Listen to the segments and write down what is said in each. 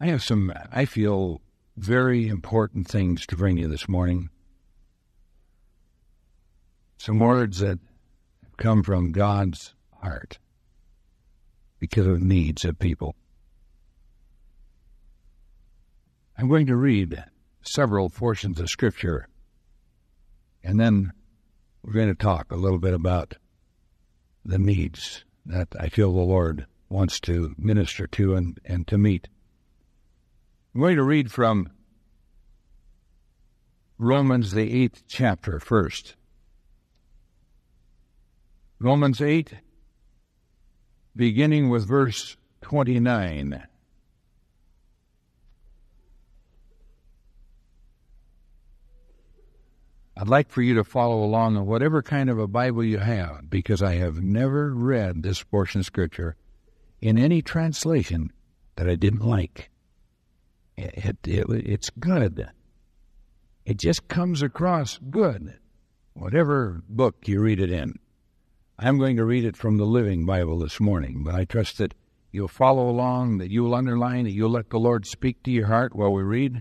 I have some, I feel, very important things to bring you this morning. Some words that come from God's heart because of needs of people. I'm going to read several portions of Scripture, and then we're going to talk a little bit about the needs that I feel the Lord wants to minister to and to meet. I'm going to read from Romans, the 8th chapter first. Romans 8, beginning with verse 29. I'd like for you to follow along in whatever kind of a Bible you have, because I have never read this portion of Scripture in any translation that I didn't like. It's good. It just comes across good, whatever book you read it in. I'm going to read it from the Living Bible this morning, but I trust that you'll follow along, that you'll underline, that you'll let the Lord speak to your heart while we read.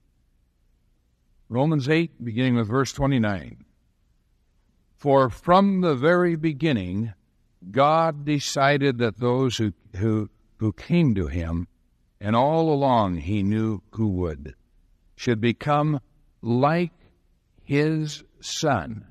Romans 8, beginning with verse 29. For from the very beginning, God decided that those who came to him, and all along he knew who would, should become like his Son,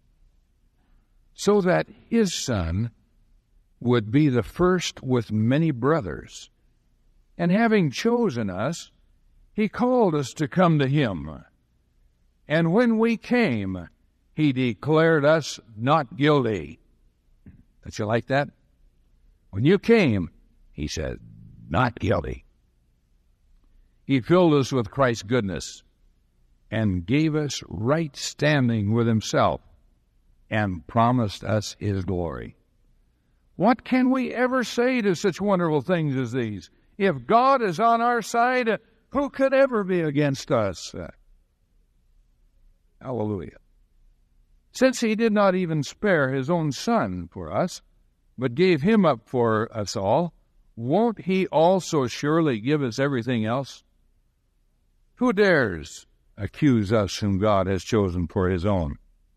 so that his Son would be the first with many brothers. And having chosen us, he called us to come to him. And when we came, he declared us not guilty. Don't you like that? When you came, he said, not guilty. He filled us with Christ's goodness and gave us right standing with himself and promised us his glory. What can we ever say to such wonderful things as these? If God is on our side, who could ever be against us? Hallelujah. Since he did not even spare his own Son for us, but gave him up for us all, won't he also surely give us everything else? Who dares accuse us whom God has chosen for his own?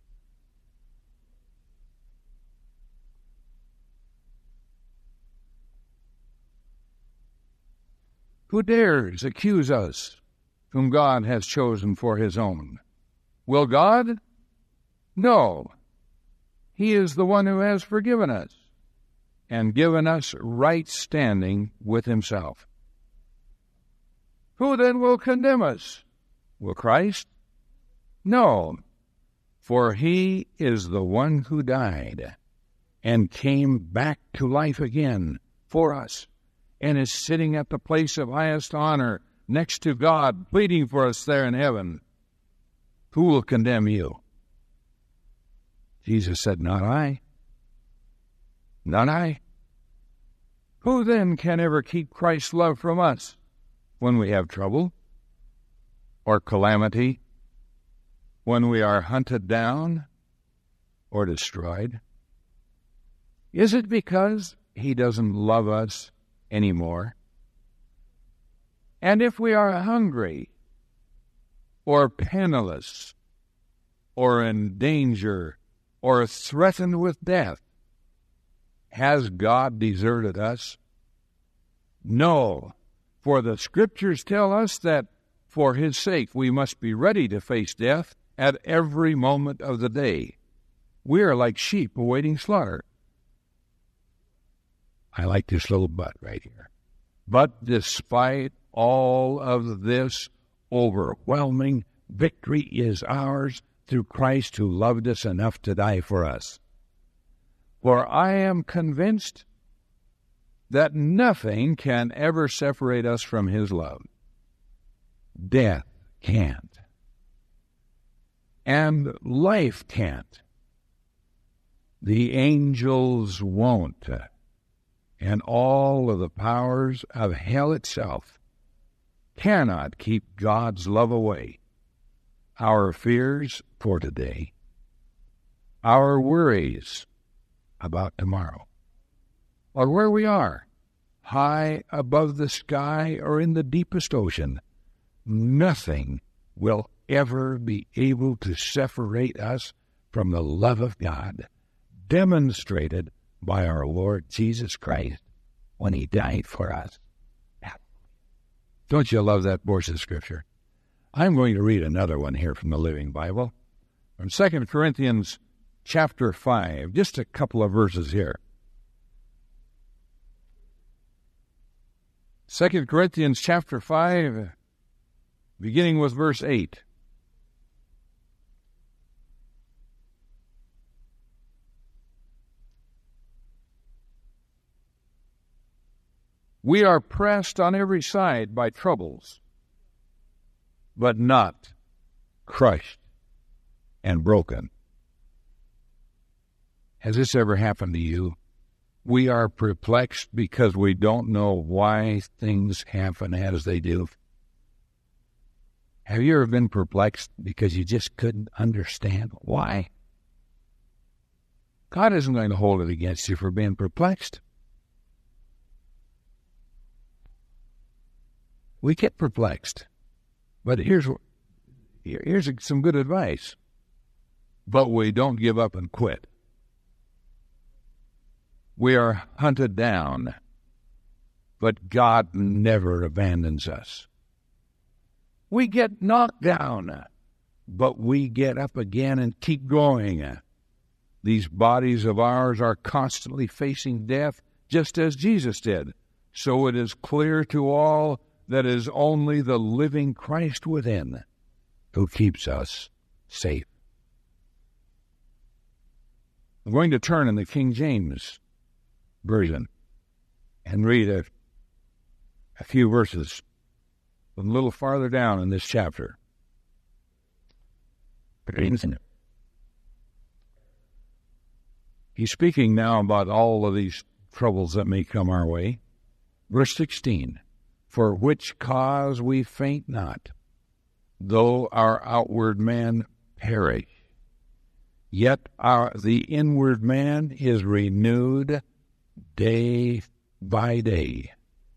Who dares accuse us whom God has chosen for his own? Will God? No. He is the one who has forgiven us and given us right standing with himself. Who then will condemn us? Will Christ? No, for he is the one who died and came back to life again for us and is sitting at the place of highest honor next to God, pleading for us there in heaven. Who will condemn you? Jesus said, not I. Not I. Who then can ever keep Christ's love from us when we have trouble or calamity, when we are hunted down or destroyed? Is it because he doesn't love us anymore? And if we are hungry or penniless or in danger or threatened with death, has God deserted us? No, for the Scriptures tell us that for his sake we must be ready to face death at every moment of the day. We are like sheep awaiting slaughter. I like this little but right here. But despite all of this, overwhelming victory is ours through Christ who loved us enough to die for us. For I am convinced that nothing can ever separate us from his love. Death can't. And life can't. The angels won't. And all of the powers of hell itself cannot keep God's love away. Our fears for today, our worries about tomorrow, or where we are, high above the sky or in the deepest ocean, nothing will ever be able to separate us from the love of God, demonstrated by our Lord Jesus Christ when he died for us. Don't you love that portion of Scripture? I'm going to read another one here from the Living Bible, from 2 Corinthians chapter 5, just a couple of verses here. 2 Corinthians chapter 5, beginning with verse 8. We are pressed on every side by troubles, but not crushed and broken. Has this ever happened to you? We are perplexed because we don't know why things happen as they do. Have you ever been perplexed because you just couldn't understand why? God isn't going to hold it against you for being perplexed. We get perplexed. But here's some good advice. But we don't give up and quit. We are hunted down, but God never abandons us. We get knocked down, but we get up again and keep going. These bodies of ours are constantly facing death, just as Jesus did. So it is clear to all that it is only the living Christ within who keeps us safe. I'm going to turn in the King James Version and read a few verses a little farther down in this chapter. He's speaking now about all of these troubles that may come our way. Verse 16, for which cause we faint not, though our outward man perish, yet the inward man is renewed day by day.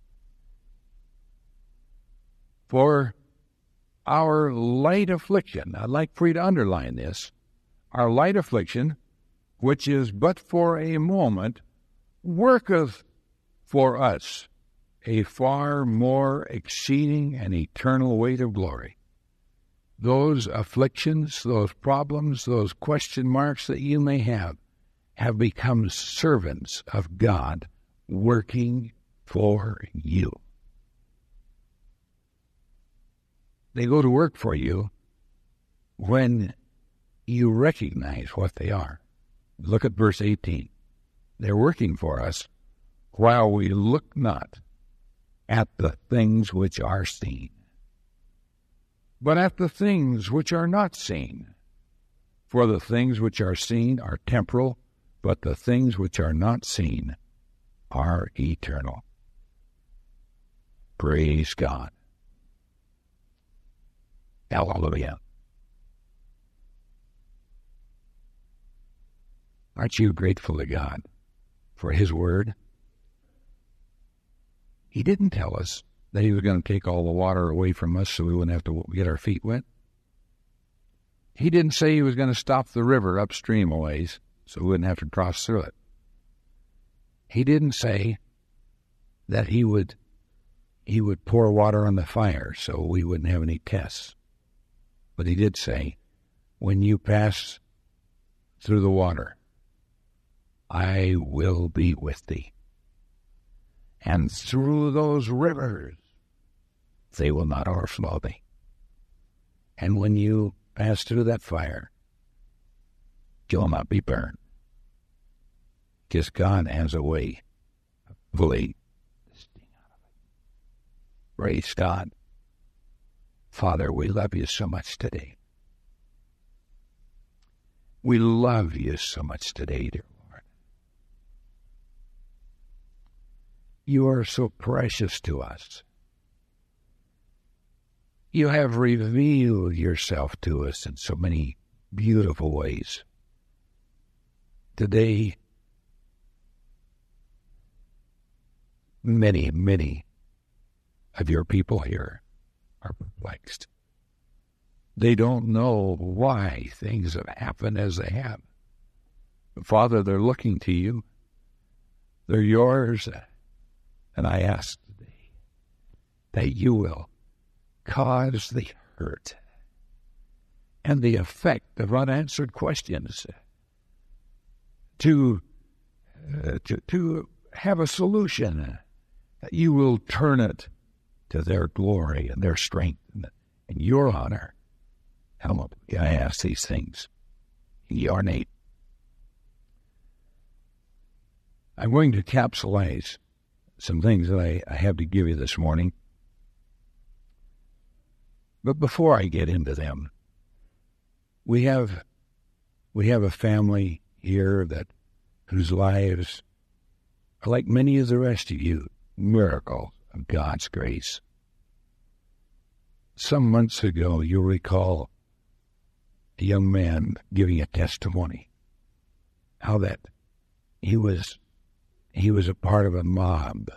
For our light affliction, I'd like for you to underline this, our light affliction, which is but for a moment, worketh for us a far more exceeding and eternal weight of glory. Those afflictions, those problems, those question marks that you may have become servants of God working for you. They go to work for you when you recognize what they are. Look at verse 18. They're working for us while we look not at the things which are seen, but at the things which are not seen. For the things which are seen are temporal, but the things which are not seen are eternal. Praise God. Hallelujah. Aren't you grateful to God for His Word? He didn't tell us that He was going to take all the water away from us so we wouldn't have to get our feet wet. He didn't say He was going to stop the river upstream a ways so we wouldn't have to cross through it. He didn't say that He would pour water on the fire so we wouldn't have any tests. But He did say, when you pass through the water, I will be with thee. And through those rivers, they will not overflow thee. And when you pass through that fire, you'll not be burned. Because God has a way of pulling the sting out of it. Praise God. Father, we love you so much today. We love you so much today, dear Lord. You are so precious to us. You have revealed yourself to us in so many beautiful ways. Today, Many, many of your people here are perplexed. They don't know why things have happened as they have. Father, they're looking to you. They're yours. And I ask today that you will cause the hurt and the effect of unanswered questions to have a solution, that you will turn it to their glory and their strength and your honor. Help, I ask these things in your name. I'm going to capsulize some things that I have to give you this morning. But before I get into them, we have a family here whose lives are like many of the rest of you, miracles of God's grace. Some months ago, you'll recall a young man giving a testimony, how that he was a part of a mob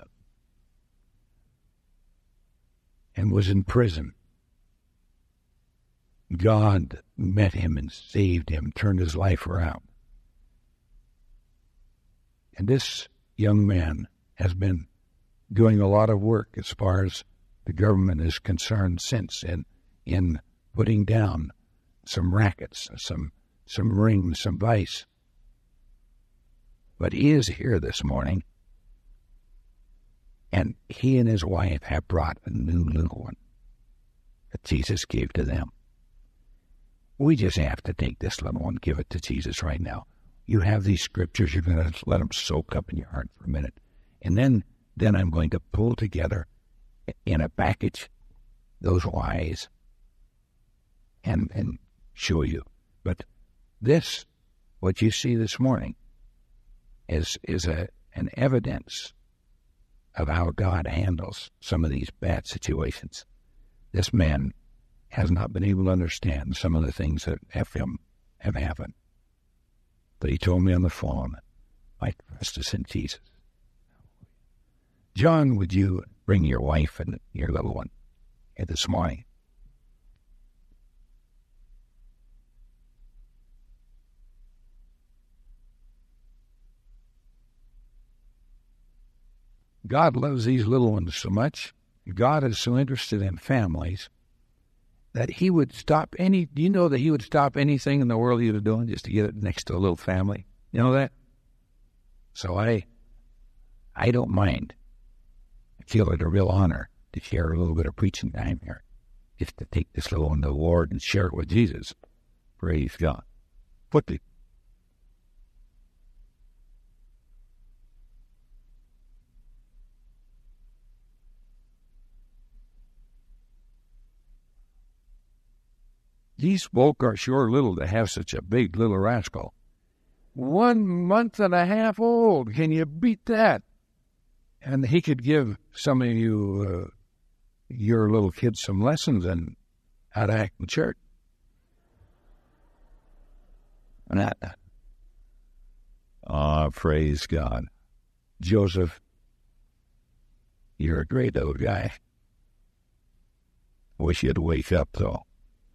and was in prison. God met him and saved him, turned his life around. And this young man has been doing a lot of work as far as the government is concerned since in putting down some rackets, some rings, some vice. But he is here this morning, and he and his wife have brought a new little one that Jesus gave to them. We just have to take this little one, give it to Jesus right now. You have these scriptures, you're going to let them soak up in your heart for a minute. And then I'm going to pull together in a package those whys and show you. But this, what you see this morning, is an evidence of how God handles some of these bad situations. This man has not been able to understand some of the things that have happened. But he told me on the phone, my trust is in Jesus. John, would you bring your wife and your little one here this morning? God loves these little ones so much. God is so interested in families that he would stop do you know that he would stop anything in the world he was doing just to get it next to a little family? You know that? So I don't mind. I feel it a real honor to share a little bit of preaching time here, just to take this little one to the Lord and share it with Jesus. Praise God. These folk are sure little to have such a big little rascal. 1 month and a half old. Can you beat that? And he could give some of you, your little kids, some lessons on how to act in church. Praise God. Joseph, you're a great old guy. Wish you'd wake up, though.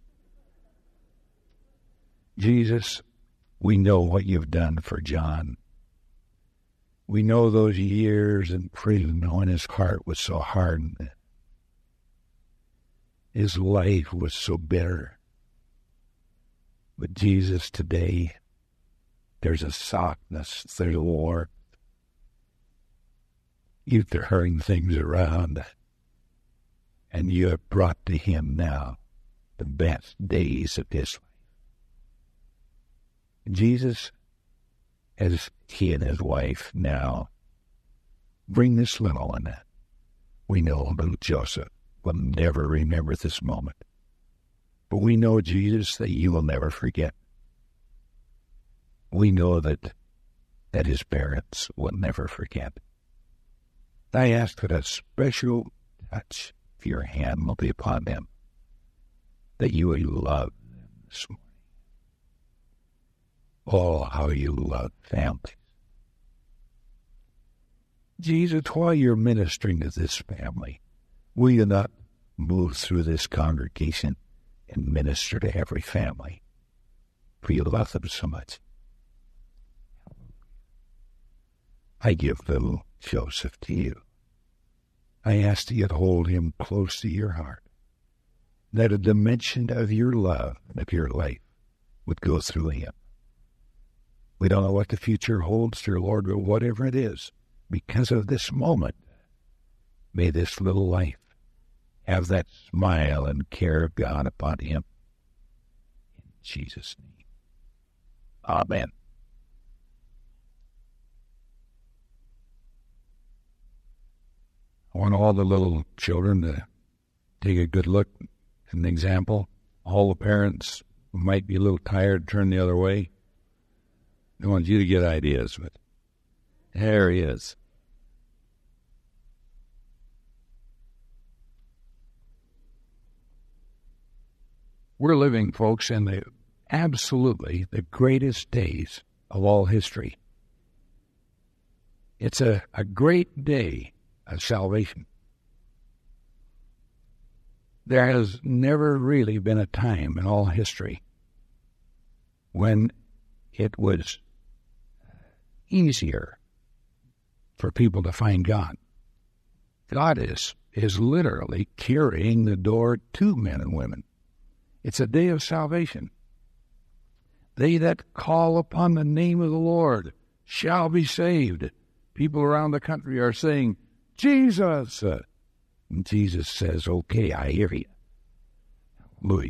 Jesus, we know what you've done for John. We know those years in prison when his heart was so hardened. His life was so bitter. But Jesus, today, there's a softness, there's a warmth. You're turning things around, and you have brought to him now the best days of his life. Jesus, as he and his wife now bring this little one, we know little Joseph will never remember this moment. But we know, Jesus, that you will never forget. We know that his parents will never forget. I ask that a special touch of your hand will be upon them, that you will love them this morning. Oh, how you love families. Jesus, while you're ministering to this family, will you not move through this congregation and minister to every family? For you love them so much. I give little Joseph to you. I ask that you'd hold him close to your heart, that a dimension of your love and of your life would go through him. We don't know what the future holds, dear Lord, but whatever it is, because of this moment, may this little life have that smile and care of God upon him. In Jesus' name. Amen. I want all the little children to take a good look at an example. All the parents who might be a little tired, turn the other way. I want you to get ideas, but there he is. We're living, folks, in absolutely the greatest days of all history. It's a great day of salvation. There has never really been a time in all history when it was easier for people to find God. God is literally carrying the door to men and women. It's a day of salvation. They that call upon the name of the Lord shall be saved. People around the country are saying, Jesus. And Jesus says, okay, I hear you. Hallelujah.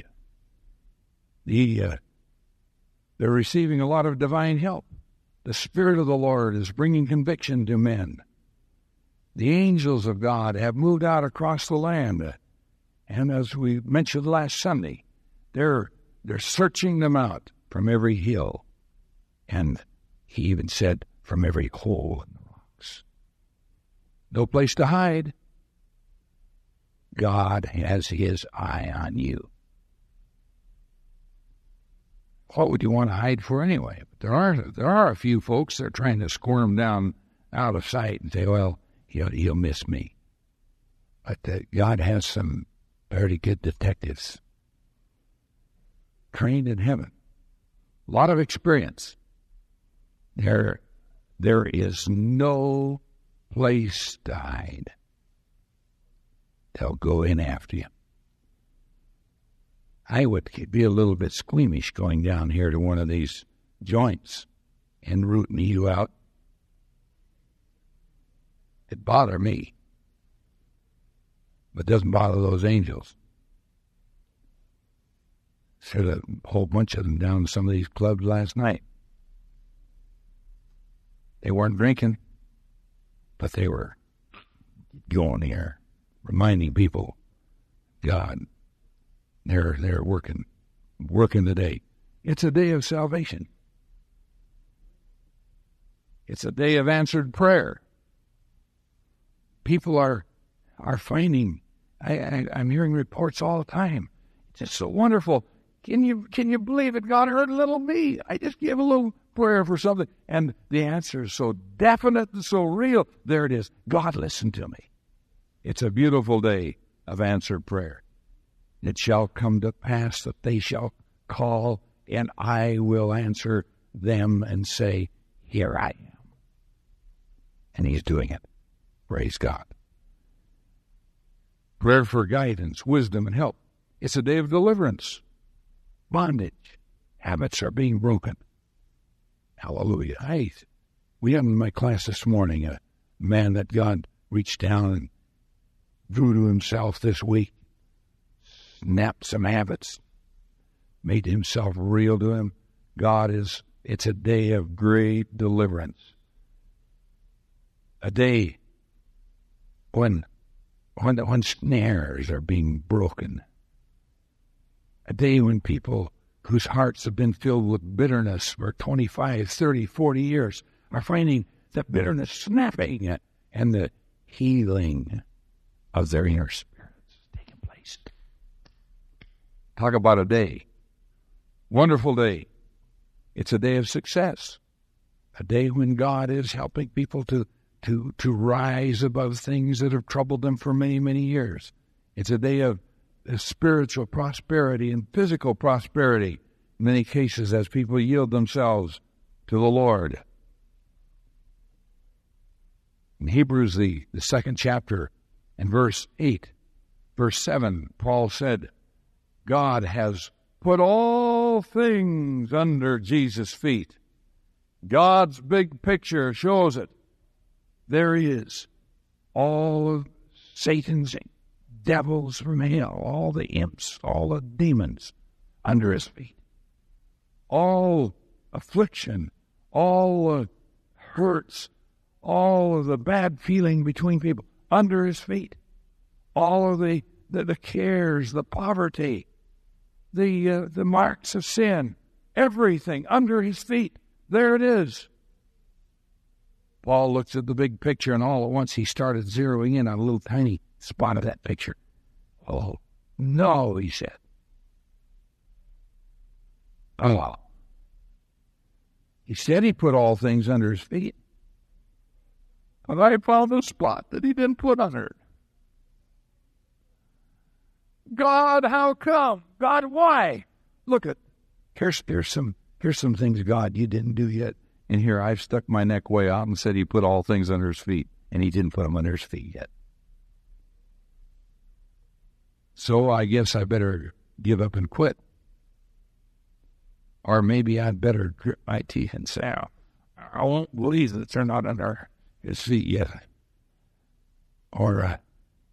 They're receiving a lot of divine help. The Spirit of the Lord is bringing conviction to men. The angels of God have moved out across the land. And as we mentioned last Sunday, they're searching them out from every hill. And he even said, from every hole in the rocks. No place to hide. God has his eye on you. What would you want to hide for anyway? But there are a few folks that are trying to squirm down out of sight and say, well, he'll miss me. But God has some very good detectives trained in heaven. A lot of experience. There is no place to hide. They'll go in after you. I would be a little bit squeamish going down here to one of these joints and rooting you out. It'd bother me, but it doesn't bother those angels. There's a whole bunch of them down to some of these clubs last night. They weren't drinking, but they were going here, reminding people, God, they're working today. It's a day of salvation. It's a day of answered prayer. People are finding. I'm hearing reports all the time. It's just so wonderful. Can you believe it? God heard little me. I just gave a little prayer for something, and the answer is so definite and so real. There it is. God listened to me. It's a beautiful day of answered prayer. It shall come to pass that they shall call, and I will answer them and say, here I am. And he's doing it. Praise God. Prayer for guidance, wisdom, and help. It's a day of deliverance. Bondage. Habits are being broken. Hallelujah. We had in my class this morning a man that God reached down and drew to himself this week. Snapped some habits, made himself real to him. It's a day of great deliverance. A day when snares are being broken. A day when people whose hearts have been filled with bitterness for 25, 30, 40 years are finding the bitterness snapping and the healing of their inner spirits taking place. Talk about a day. Wonderful day. It's a day of success. A day when God is helping people to to rise above things that have troubled them for many, many years. It's a day of spiritual prosperity and physical prosperity, in many cases, as people yield themselves to the Lord. In Hebrews, the second chapter, and verse 8, verse 7, Paul said, God has put all things under Jesus' feet. God's big picture shows it. There he is. All of Satan's devils from hell, all the imps, all the demons under his feet. All affliction, all hurts, all of the bad feeling between people under his feet. All of the cares, the poverty, the marks of sin, everything under his feet. There it is. Paul looks at the big picture, and all at once he started zeroing in on a little tiny spot of that picture. Oh, no, he said. Oh. He said he put all things under his feet. But I found a spot that he didn't put under it. God, how come? God, why? Look at, here's some things, God, you didn't do yet. And here I've stuck my neck way out and said he put all things under his feet, and he didn't put them under his feet yet. So I guess I better give up and quit. Or maybe I'd better grit my teeth and say, I won't believe that they're not under his feet yet. Or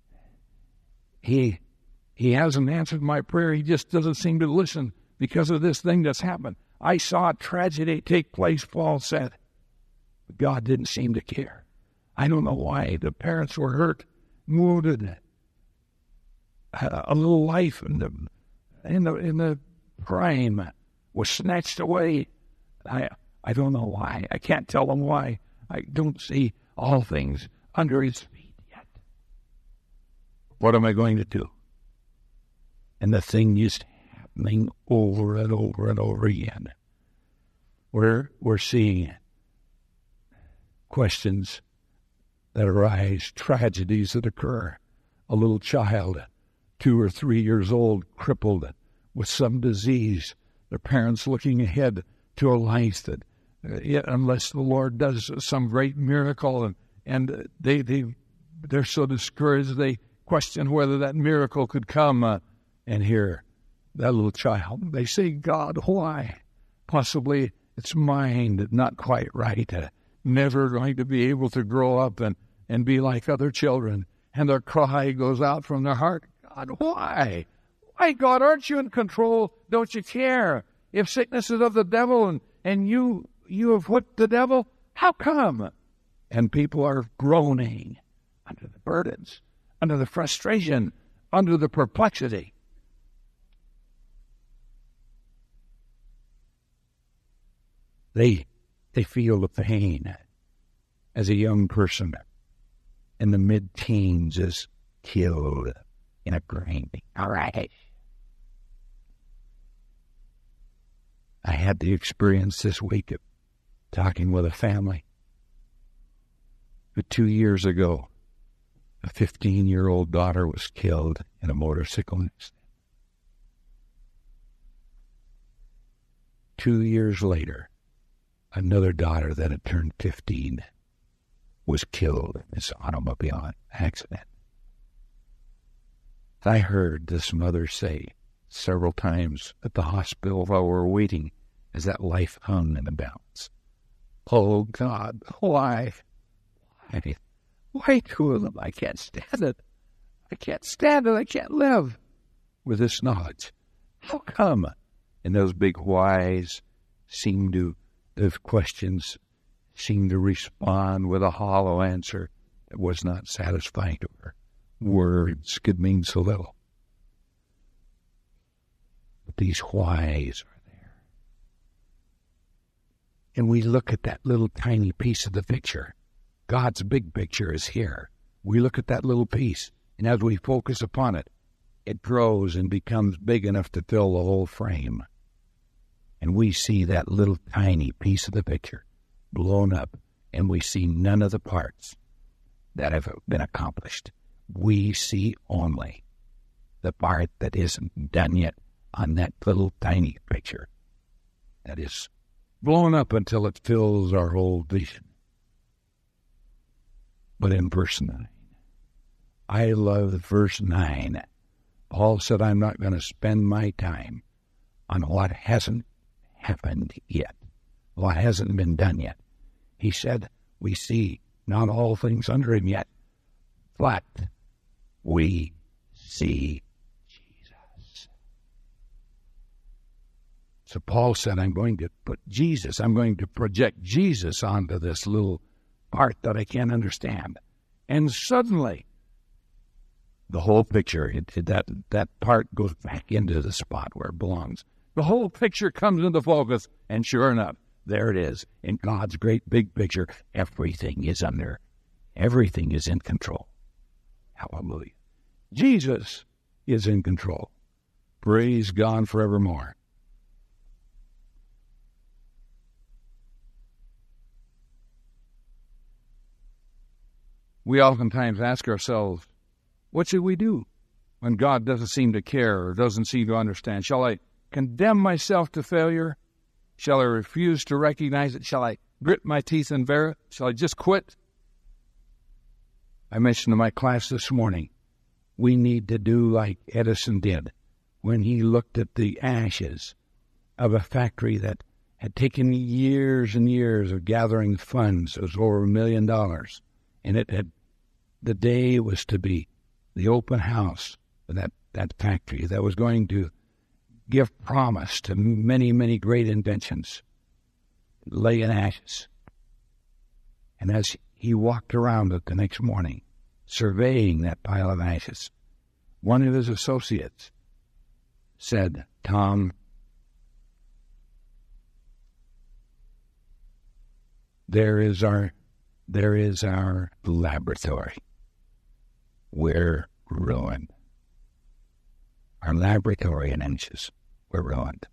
he hasn't answered my prayer. He just doesn't seem to listen because of this thing that's happened. I saw a tragedy take place, Paul said. But God didn't seem to care. I don't know why. The parents were hurt, wounded. A little life in the prime was snatched away. I don't know why. I can't tell them why. I don't see all things under his feet yet. What am I going to do? And the thing is happening over and over and over again. We're seeing questions that arise, tragedies that occur. A little child, 2 or 3 years old, crippled with some disease. Their parents looking ahead to a life that, unless the Lord does some great miracle, and they're so discouraged they question whether that miracle could come. And here, that little child, they say, God, why? Possibly its mind not quite right, never going to be able to grow up and be like other children. And their cry goes out from their heart, God, why? Why, God, aren't you in control? Don't you care? If sickness is of the devil and you have whipped the devil, how come? And people are groaning under the burdens, under the frustration, under the perplexity. They feel the pain as a young person in the mid-teens is killed in a grinding. All right. I had the experience this week of talking with a family who 2 years ago, a 15-year-old daughter was killed in a motorcycle accident. 2 years later, another daughter that had turned 15 was killed in this automobile accident. I heard this mother say several times at the hospital while we were waiting as that life hung in the balance, oh, God, why? Why 2 of them? I can't stand it. I can't stand it. I can't live with this knowledge. How come? And those big whys those questions seemed to respond with a hollow answer that was not satisfying to her. Words could mean so little. But these whys are there. And we look at that little tiny piece of the picture. God's big picture is here. We look at that little piece, and as we focus upon it, it grows and becomes big enough to fill the whole frame. And we see that little tiny piece of the picture blown up, and we see none of the parts that have been accomplished. We see only the part that isn't done yet on that little tiny picture that is blown up until it fills our whole vision. But in verse 9, I love verse 9. Paul said, I'm not going to spend my time on what hasn't happened yet, what hasn't been done yet. He said, we see not all things under him yet, but we see Jesus. So Paul said, I'm going to project Jesus onto this little part that I can't understand. And suddenly, the whole picture, that part goes back into the spot where it belongs. The whole picture comes into focus, and sure enough, there it is. In God's great big picture, everything is in control. Hallelujah. Jesus is in control. Praise God forevermore. We oftentimes ask ourselves, what should we do when God doesn't seem to care or doesn't seem to understand? Shall I condemn myself to failure? Shall I refuse to recognize it? Shall I grit my teeth and bear it? Shall I just quit? I mentioned to my class this morning, we need to do like Edison did when he looked at the ashes of a factory that had taken years and years of gathering funds. It was over $1 million. And the day was to be the open house of that factory that was going to give promise to many, many great inventions, lay in ashes. And as he walked around it the next morning, surveying that pile of ashes, one of his associates said, Tom, there is our laboratory. We're ruined. Our laboratory in inches were ruined.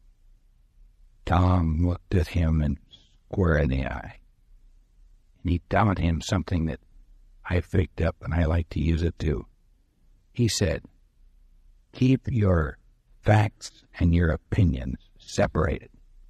Tom looked at him and square in the eye. And he taught him something that I picked up, and I like to use it too. He said, keep your facts and your opinions separated.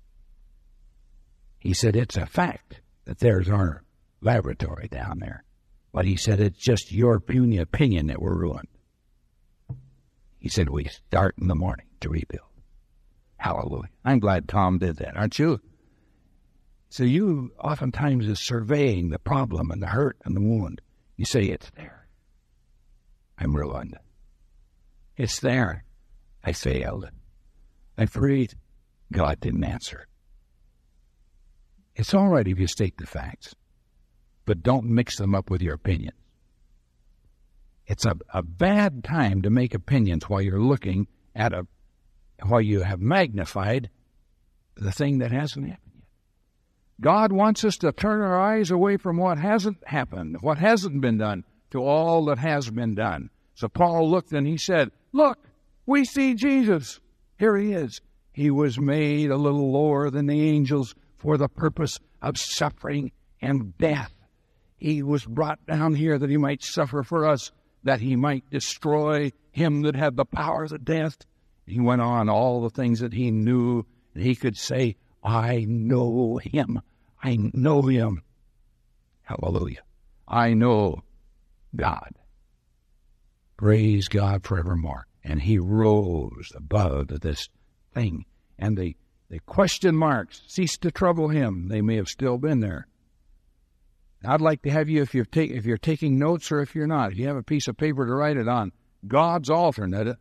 He said, it's a fact that there's our laboratory down there. But he said, it's just your puny opinion that we're ruined. He said, we start in the morning to rebuild. Hallelujah. I'm glad Tom did that, aren't you? So you oftentimes is surveying the problem and the hurt and the wound. You say, it's there. I'm ruined. It's there. I failed. I prayed. God didn't answer. It's all right if you state the facts, but don't mix them up with your opinions. It's a bad time to make opinions while you're looking at while you have magnified the thing that hasn't happened yet. God wants us to turn our eyes away from what hasn't happened, what hasn't been done, to all that has been done. So Paul looked and he said, look, we see Jesus. Here he is. He was made a little lower than the angels for the purpose of suffering and death. He was brought down here that he might suffer for us, that he might destroy him that had the power of death. He went on all the things that he knew, and he could say, I know him. I know him. Hallelujah. I know God. Praise God forevermore. And he rose above this thing. And the question marks ceased to trouble him. They may have still been there. I'd like to have you, if you're taking notes or if you're not, if you have a piece of paper to write it on, God's alternative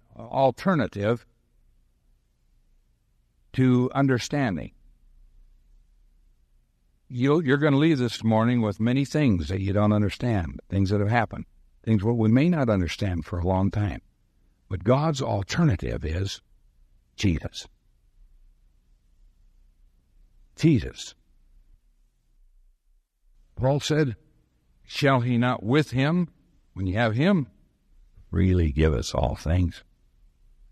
to understanding. You're going to leave this morning with many things that you don't understand, things that have happened, things what we may not understand for a long time. But God's alternative is Jesus. Jesus. Paul said, shall he not with him, when you have him, freely give us all things?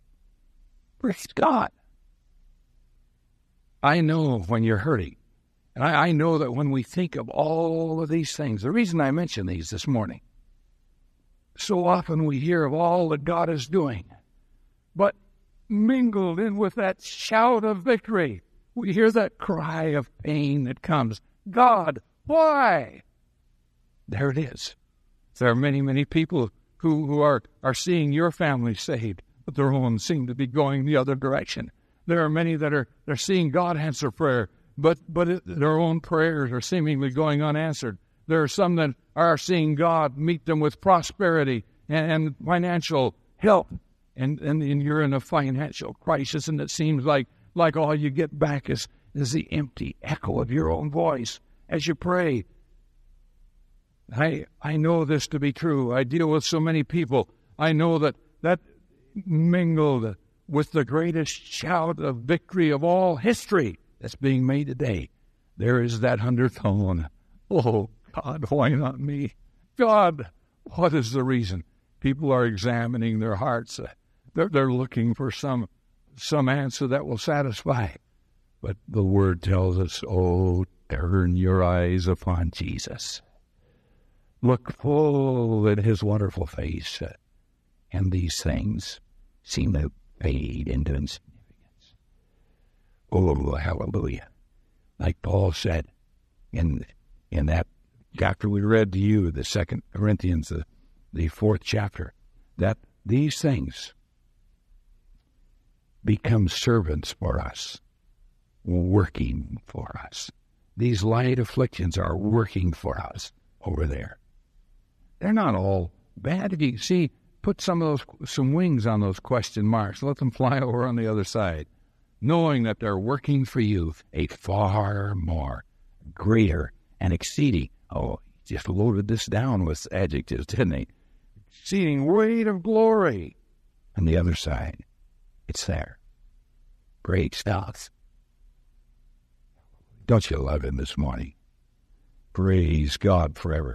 Praise God. I know when you're hurting And I know that when we think of all of these things, the reason I mention these this morning, so often we hear of all that God is doing, but mingled in with that shout of victory, we hear that cry of pain that comes. God, why? There it is. There are many, many people who are seeing your family saved, but their own seem to be going the other direction. There are many that they're seeing God answer prayer, but their own prayers are seemingly going unanswered. There are some that are seeing God meet them with prosperity and financial help, and you're in a financial crisis, and it seems like all you get back is the empty echo of your own voice as you pray. I know this to be true. I deal with so many people. I know that mingled with the greatest shout of victory of all history that's being made today, there is that undertone. Oh, God, why not me? God, what is the reason? People are examining their hearts. They're looking for some answer that will satisfy. But the Word tells us, oh, turn your eyes upon Jesus. Look full in His wonderful face, and these things seem to fade into insignificance. Oh, hallelujah. Like Paul said in that chapter we read to you, the 2 Corinthians, the 4th chapter, that these things become servants for us, working for us. These light afflictions are working for us over there. They're not all bad. If you see, put some wings on those question marks. Let them fly over on the other side, knowing that they're working for you a far more greater and exceeding. Oh, he just loaded this down with adjectives, didn't he? Exceeding weight of glory. On the other side, it's there. Great stuff. Don't you love Him this morning? Praise God forever.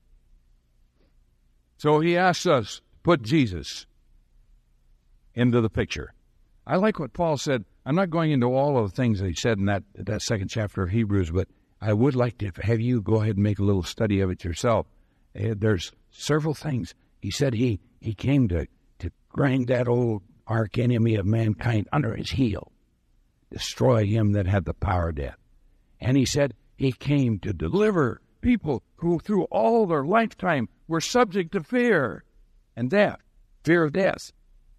So He asks us to put Jesus into the picture. I like what Paul said. I'm not going into all of the things that he said in that 2nd chapter of Hebrews, but I would like to have you go ahead and make a little study of it yourself. There's several things. He said he came to grind that old arch enemy of mankind under His heel, destroy him that had the power of death. And he said He came to deliver people who through all their lifetime were subject to fear and death, fear of death,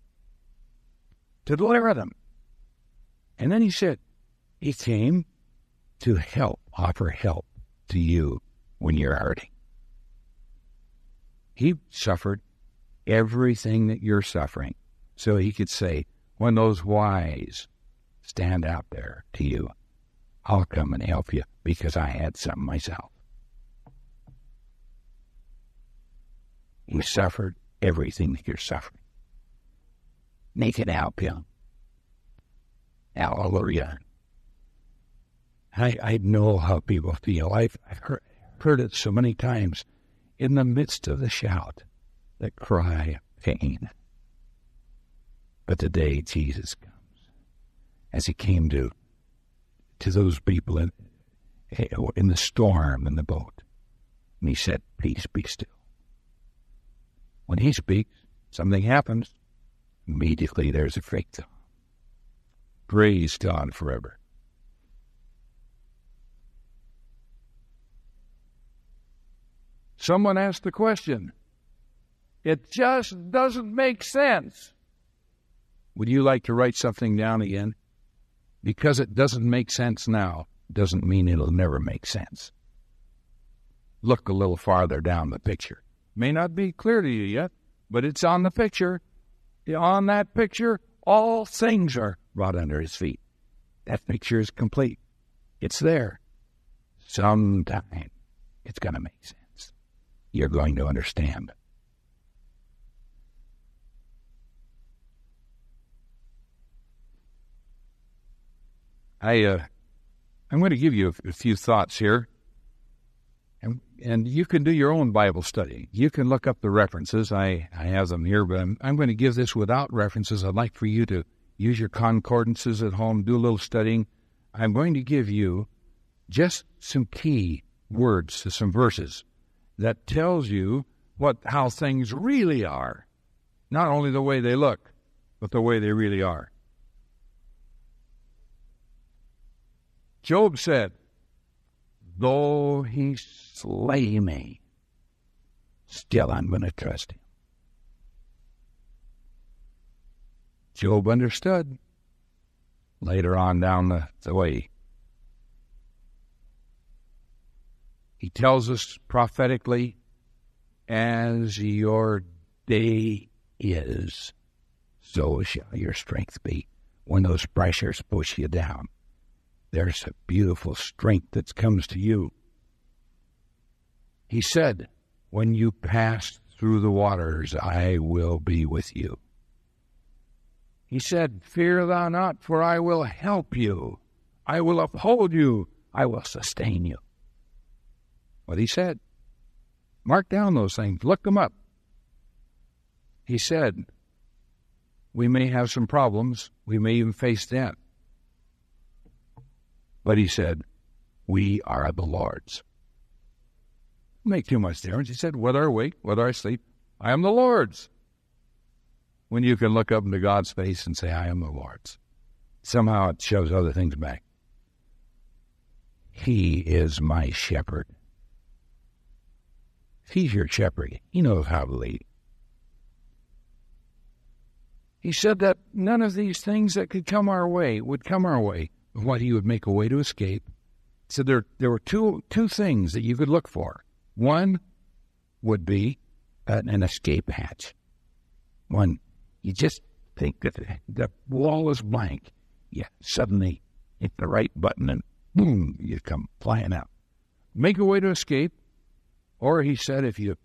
to deliver them. And then He said He came to offer help to you when you're hurting. He suffered everything that you're suffering, so He could say, when those whys stand out there to you, I'll come and help you because I had some myself. He suffered everything that you're suffering. And He can help you. Hallelujah. I know how people feel. I've heard it so many times. In the midst of the shout, the cry of pain. But today Jesus comes, as He came to those people in the storm in the boat. And He said, peace, be still. When He speaks, something happens. Immediately there's a breakthrough. Praise God forever. Someone asked the question, it just doesn't make sense. Would you like to write something down again? Because it doesn't make sense now, doesn't mean it'll never make sense. Look a little farther down the picture. May not be clear to you yet, but it's on the picture. On that picture, all things are brought under His feet. That picture is complete. It's there. Sometime it's going to make sense. You're going to understand. I'm going to give you a few thoughts here, and you can do your own Bible study. You can look up the references. I have them here, but I'm going to give this without references. I'd like for you to use your concordances at home, do a little studying. I'm going to give you just some key words to some verses that tells you how things really are. Not only the way they look, but the way they really are. Job said, though he slay me, still I'm going to trust him. Job understood later on down the way. He tells us prophetically, as your day is, so shall your strength be. When those pressures push you down, there's a beautiful strength that comes to you. He said, when you pass through the waters, I will be with you. He said, fear thou not, for I will help you. I will uphold you. I will sustain you. What he said. Mark down those things. Look them up. He said, we may have some problems. We may even face death. But he said, we are the Lord's. Make too much difference. He said, whether I wake, whether I sleep, I am the Lord's. When you can look up into God's face and say, I am the Lord's. Somehow it shows other things back. He is my shepherd. If he's your shepherd, he knows how to lead. He said that none of these things that could come our way would come our way, but what he would make a way to escape. He said there were two things that you could look for. One would be an escape hatch. One, you just think that the wall is blank. You suddenly hit the right button and boom, you come flying out. Make a way to escape. Or he said, if you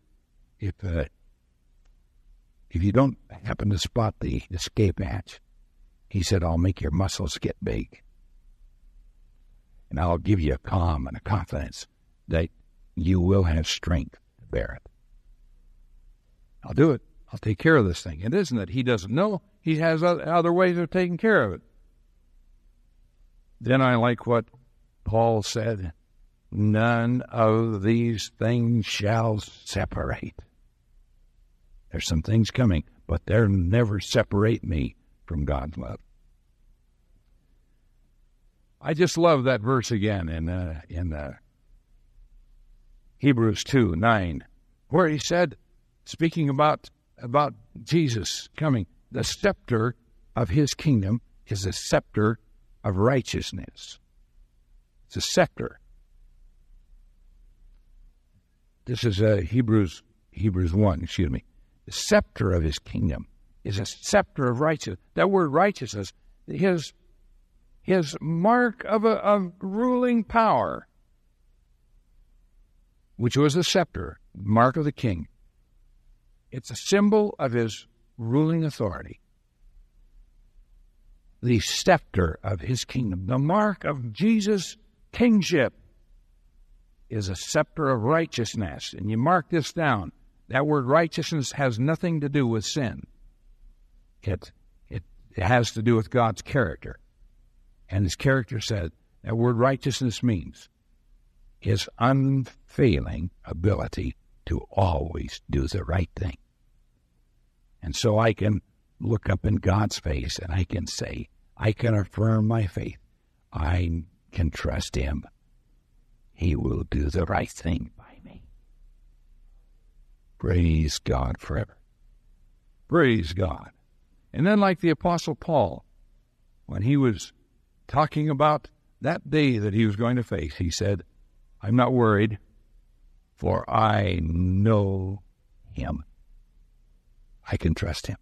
don't happen to spot the escape hatch, he said, I'll make your muscles get big. And I'll give you a calm and a confidence that you will have strength to bear it. I'll do it. I'll take care of this thing. It isn't that he doesn't know. He has other ways of taking care of it. Then I like what Paul said, none of these things shall separate. There's some things coming, but they'll never separate me from God's love. I just love that verse again in Hebrews 2:9, where he said, speaking about Jesus coming, the scepter of his kingdom is a scepter of righteousness. It's a scepter. This is Hebrews 1, The scepter of his kingdom is a scepter of righteousness. That word righteousness, his mark of ruling power, which was a scepter, mark of the king. It's a symbol of his ruling authority. The scepter of his kingdom, the mark of Jesus' kingship, is a scepter of righteousness. And you mark this down. That word righteousness has nothing to do with sin. It has to do with God's character. And his character said that word righteousness means his unfailing ability to always do the right thing. And so I can look up in God's face and I can say, I can affirm my faith. I can trust him. He will do the right thing by me. Praise God forever. Praise God. And then like the Apostle Paul, when he was talking about that day that he was going to face, he said, I'm not worried, for I know him. I can trust him.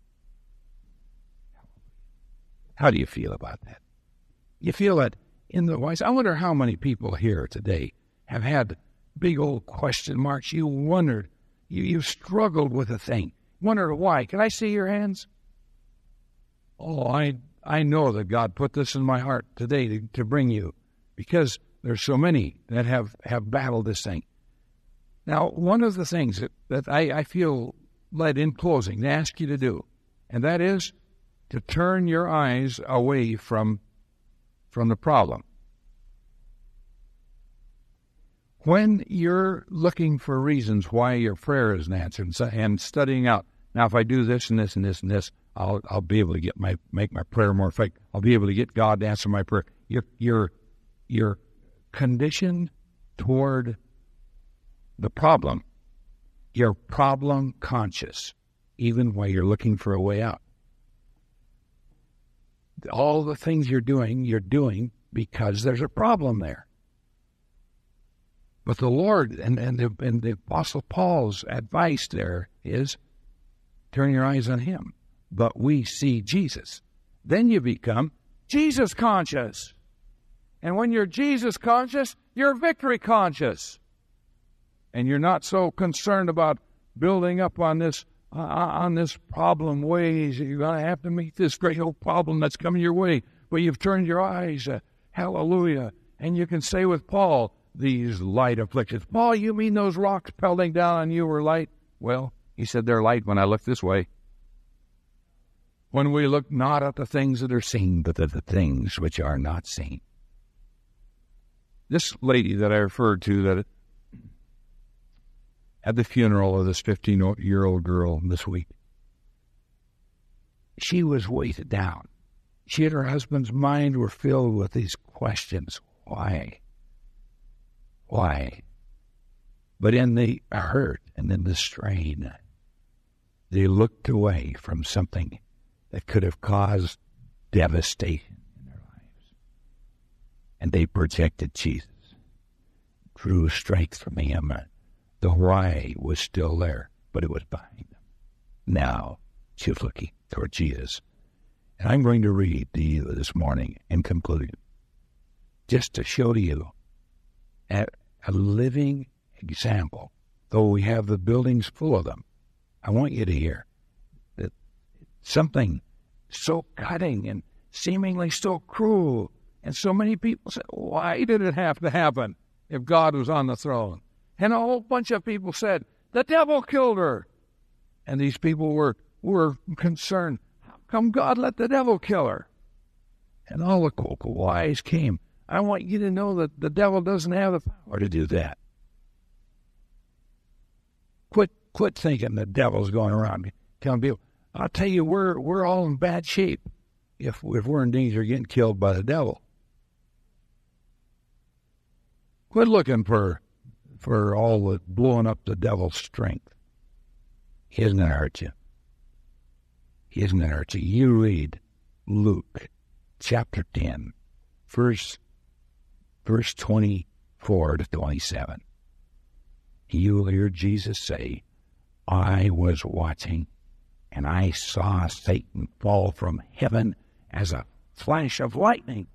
How do you feel about that? You feel that in the wise. I wonder how many people here today have had big old question marks. You wondered, you struggled with a thing. Wondered why. Can I see your hands? Oh, I know that God put this in my heart today to bring you, because there's so many that have battled this thing. Now, one of the things that I feel led in closing to ask you to do, and that is to turn your eyes away from the problem. When you're looking for reasons why your prayer isn't answered and studying out, now if I do this and this and this and this, I'll be able to make my prayer more effective. I'll be able to get God to answer my prayer. You're conditioned toward the problem. You're problem conscious, even while you're looking for a way out. All the things you're doing because there's a problem there. But the Lord and the Apostle Paul's advice there is, turn your eyes on Him. But we see Jesus. Then you become Jesus conscious. And when you're Jesus conscious, you're victory conscious. And you're not so concerned about building up on this problem ways. You're going to have to meet this great old problem that's coming your way. But you've turned your eyes, hallelujah. And you can say with Paul, these light afflictions. Paul, you mean those rocks pelting down on you were light? Well, he said they're light when I look this way. When we look not at the things that are seen, but at the things which are not seen. This lady that I referred to that at the funeral of this 15-year-old girl this week, she was weighted down. She and her husband's mind were filled with these questions. Why? Why? But in the hurt and in the strain, they looked away from something that could have caused devastation in their lives. And they projected Jesus, drew strength from Him. The why was still there, but it was behind them. Now she was looking toward Jesus. And I'm going to read to you this morning in conclusion, just to show to you a living example. Though we have the buildings full of them, I want you to hear that something so cutting and seemingly so cruel, and so many people said, why did it have to happen if God was on the throne? And a whole bunch of people said, the devil killed her. And these people were concerned, how come God let the devil kill her? And all the whys came. I want you to know that the devil doesn't have the power to do that. Quit thinking the devil's going around telling people, I'll tell you, we're all in bad shape if we're in danger of getting killed by the devil. Quit looking for all the blowing up the devil's strength. He isn't going to hurt you. He isn't going to hurt you. You read Luke chapter 10, verse 24 to 27. You will hear Jesus say, I was watching, and I saw Satan fall from heaven as a flash of lightning.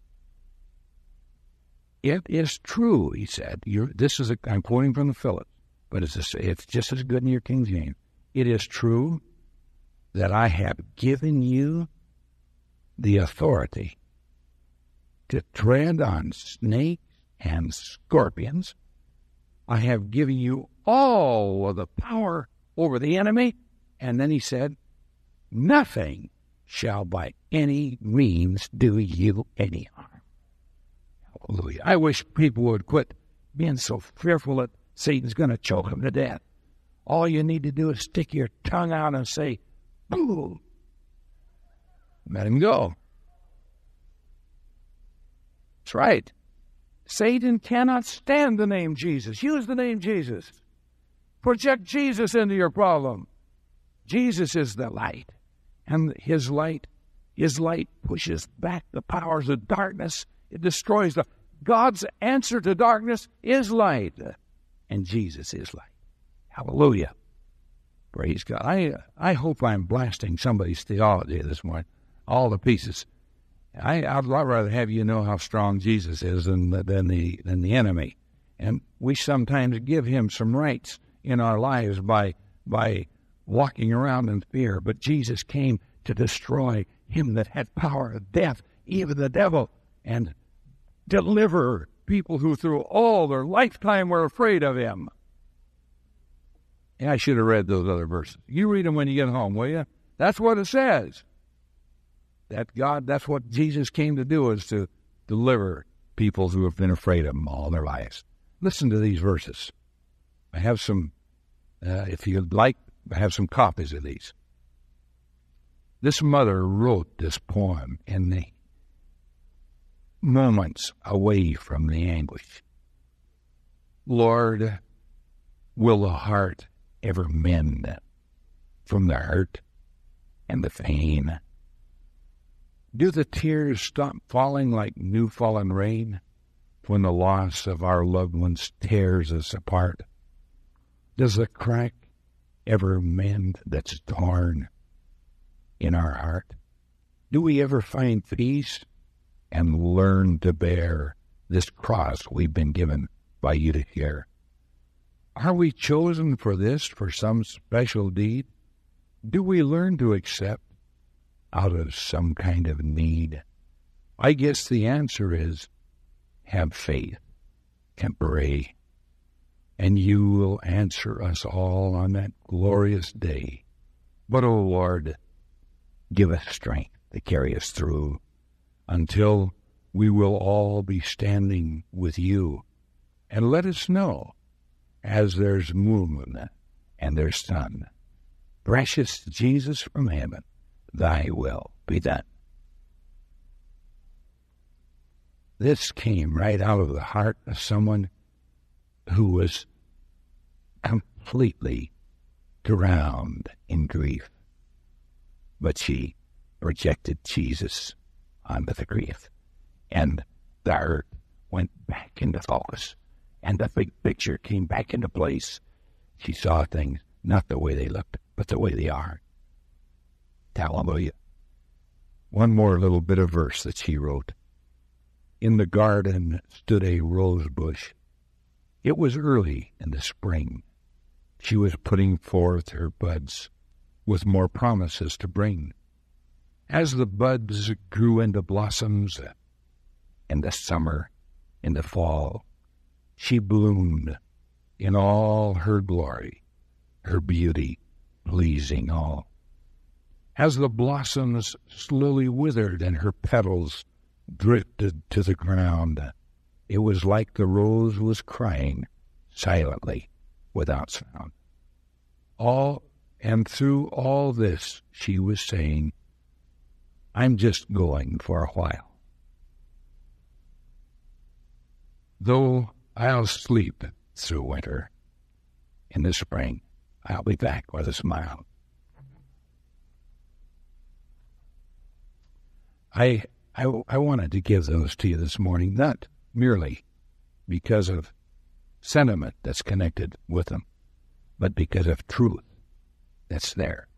It is true, he said. I'm quoting from the Phillips, but it's just as good in your King James. It is true that I have given you the authority to tread on snakes and scorpions. I have given you all of the power over the enemy. And then he said, nothing shall by any means do you any harm. Hallelujah. I wish people would quit being so fearful that Satan's going to choke them to death. All you need to do is stick your tongue out and say, boo. Let him go. That's right. Satan cannot stand the name Jesus. Use the name Jesus. Project Jesus into your problem. Jesus is the light. And his light pushes back the powers of darkness. It destroys God's answer to darkness is light. And Jesus is light. Hallelujah. Praise God. I hope I'm blasting somebody's theology this morning. All the pieces. I'd rather have you know how strong Jesus is than the enemy. And we sometimes give him some rights in our lives by walking around in fear. But Jesus came to destroy him that had power of death, even the devil, and deliver people who through all their lifetime were afraid of him. And I should have read those other verses. You read them when you get home, will you? That's what it says. That's what Jesus came to do, is to deliver people who have been afraid of him all their lives. Listen to these verses. I have some, if you'd like, I have some copies of these. This mother wrote this poem in the moments away from the anguish. Lord, will the heart ever mend from the hurt and the pain? Do the tears stop falling like new fallen rain when the loss of our loved ones tears us apart? Does the crack ever mend that's torn in our heart? Do we ever find peace and learn to bear this cross we've been given by you to share? Are we chosen for this, for some special deed? Do we learn to accept out of some kind of need? I guess the answer is, have faith and pray, and you will answer us all on that glorious day. But, O Lord, give us strength to carry us through until we will all be standing with you. And let us know, as there's moon and there's sun, precious Jesus from heaven, thy will be done. This came right out of the heart of someone who was completely drowned in grief. But she rejected Jesus onto the grief, and the hurt went back into focus, and the big picture came back into place. She saw things not the way they looked, but the way they are. Hallelujah. One more little bit of verse that she wrote. In the garden stood a rose bush. It was early in the spring. She was putting forth her buds with more promises to bring. As the buds grew into blossoms in the summer, in the fall, she bloomed in all her glory, her beauty pleasing all. As the blossoms slowly withered and her petals drifted to the ground, it was like the rose was crying silently without sound. And through all this, she was saying, I'm just going for a while. Though I'll sleep through winter, in the spring, I'll be back with a smile. I wanted to give those to you this morning, not merely because of sentiment that's connected with them, but because of truth that's there.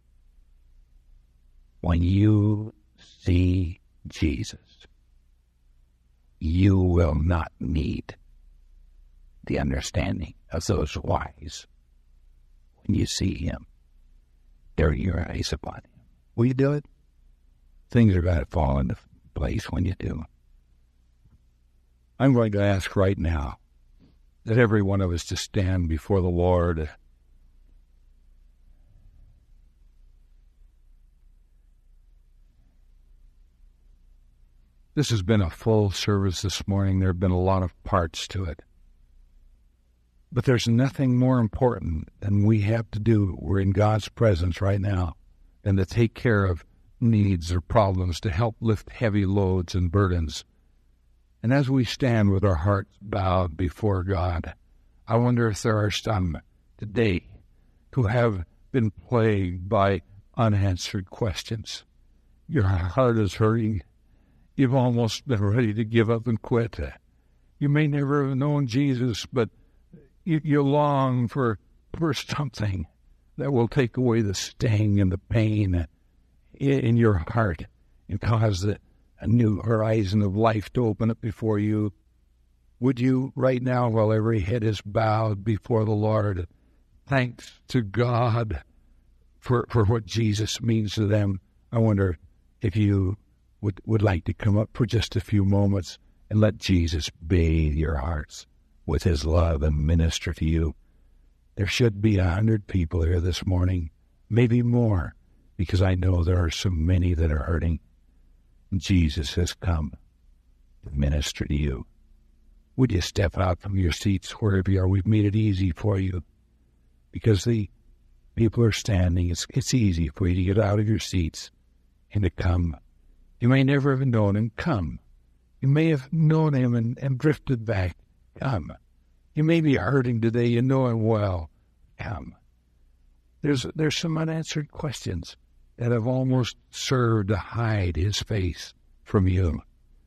When you see Jesus, you will not need the understanding of those wise. When you see him, turn your eyes upon him. Will you do it? Things are going to fall into place when you do. I'm going to ask right now that every one of us to stand before the Lord. This has been a full service this morning. There have been a lot of parts to it. But there's nothing more important than we have to do. We're in God's presence right now, than to take care of needs or problems, to help lift heavy loads and burdens. And as we stand with our hearts bowed before God, I wonder if there are some today who have been plagued by unanswered questions. Your heart is hurting. You've almost been ready to give up and quit. You may never have known Jesus, but you long for something that will take away the sting and the pain in your heart and cause a new horizon of life to open up before you. Would you, right now, while every head is bowed before the Lord, thanks to God for what Jesus means to them? I wonder if you would like to come up for just a few moments and let Jesus bathe your hearts with his love and minister to you. There should be 100 people here this morning, maybe more, because I know there are so many that are hurting. Jesus has come to minister to you. would you step out from your seats wherever you are? We've made it easy for you because the people are standing. It's easy for you to get out of your seats and to come. You may never have known him. Come. You may have known him and drifted back. Come. You may be hurting today. You know him well. Come. There's some unanswered questions that have almost served to hide his face from you.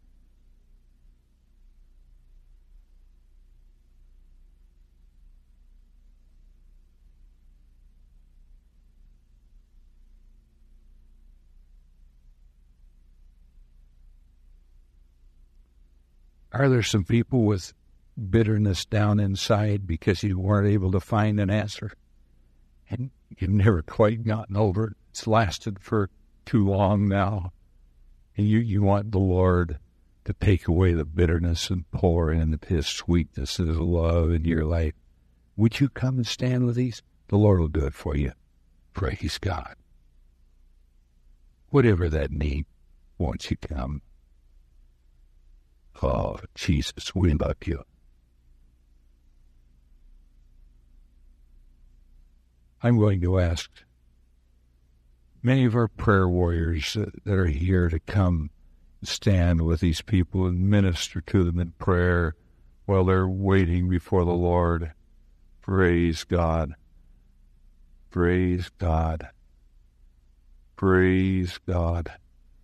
Are there some people with bitterness down inside because you weren't able to find an answer? And you've never quite gotten over it. It's lasted for too long now. And you want the Lord to take away the bitterness and pour in his sweetness and his love in your life. Would you come and stand with these? The Lord will do it for you. Praise God. Whatever that need, won't you come? Oh, Jesus, we love you. I'm going to ask many of our prayer warriors that are here to come stand with these people and minister to them in prayer while they're waiting before the Lord. Praise God. Praise God. Praise God.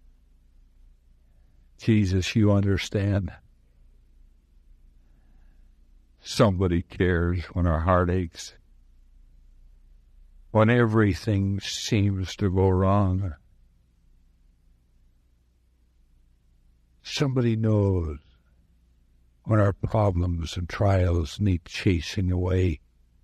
Jesus, you understand. Somebody cares when our heart aches. When everything seems to go wrong. Somebody knows when our problems and trials need chasing away.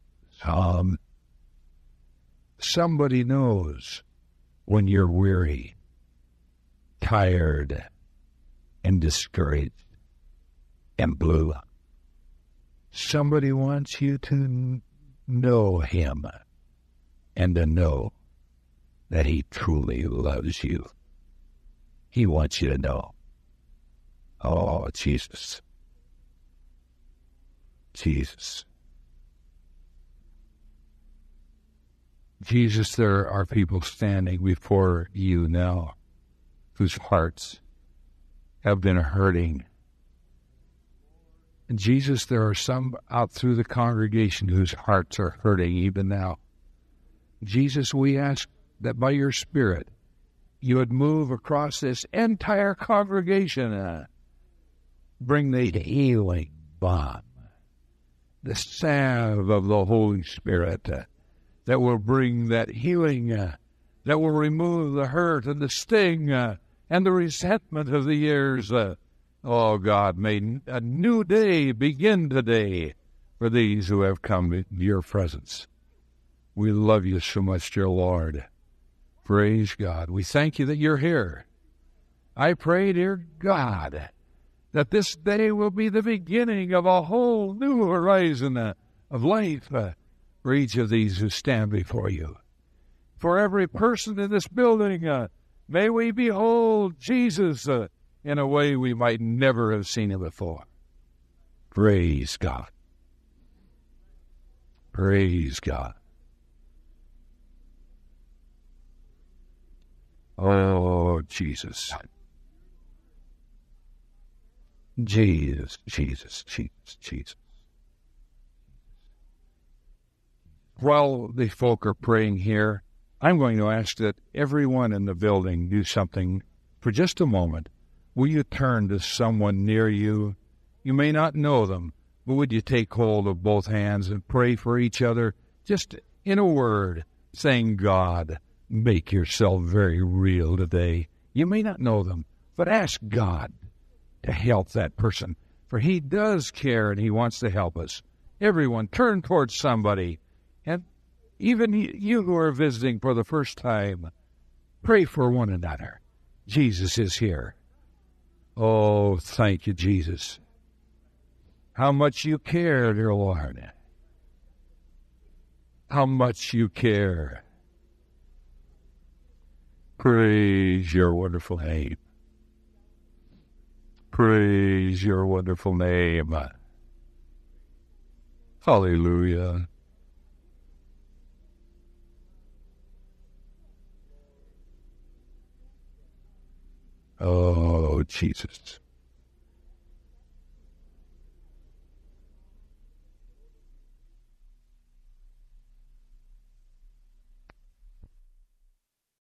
Somebody knows when you're weary, tired, and discouraged and blue. Somebody wants you to know him and to know that he truly loves you. He wants you to know. Oh, Jesus. Jesus. Jesus, there are people standing before you now whose hearts have been hurting. And Jesus, there are some out through the congregation whose hearts are hurting even now. Jesus, we ask that by your Spirit, you would move across this entire congregation, bring the healing balm, the salve of the Holy Spirit that will bring that healing, that will remove the hurt and the sting and the resentment of the years. Oh, God, may a new day begin today for these who have come in your presence. We love you so much, dear Lord. Praise God. We thank you that you're here. I pray, dear God, that this day will be the beginning of a whole new horizon of life for each of these who stand before you. For every person in this building, may we behold Jesus in a way we might never have seen him before. Praise God. Praise God. Oh, Jesus. Jesus, Jesus, Jesus, Jesus. While the folk are praying here, I'm going to ask that everyone in the building do something for just a moment. Will you turn to someone near you? You may not know them, but would you take hold of both hands and pray for each other, just in a word, saying, God, make yourself very real today. You may not know them, but ask God to help that person, for he does care and he wants to help us. Everyone, turn towards somebody, and even you who are visiting for the first time, pray for one another. Jesus is here. Oh, thank you, Jesus. How much you care, dear Lord. How much you care. Praise your wonderful name. Praise your wonderful name. Hallelujah. Oh, Jesus.